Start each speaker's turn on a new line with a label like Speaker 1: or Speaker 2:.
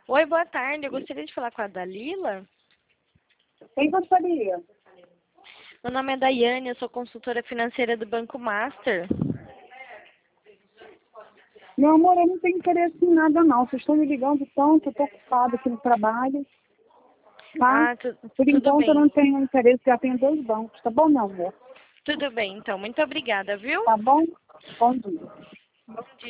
Speaker 1: Oi, boa tarde. Eu gostaria de falar com a Dalila.
Speaker 2: Quem gostaria?
Speaker 1: Meu nome é Daiane, eu sou consultora financeira do Banco Master.
Speaker 2: Meu amor, eu não tenho interesse em nada, não. Vocês estão me ligando tanto, eu estou ocupada aqui no trabalho. Tá?
Speaker 1: Ah,
Speaker 2: Por
Speaker 1: tudo
Speaker 2: enquanto eu
Speaker 1: bem.
Speaker 2: não tenho interesse, já tenho 2 bancos. Tá bom, meu amor?
Speaker 1: Tudo bem, então. Muito obrigada, viu?
Speaker 2: Tá bom? Bom dia.
Speaker 1: Bom dia.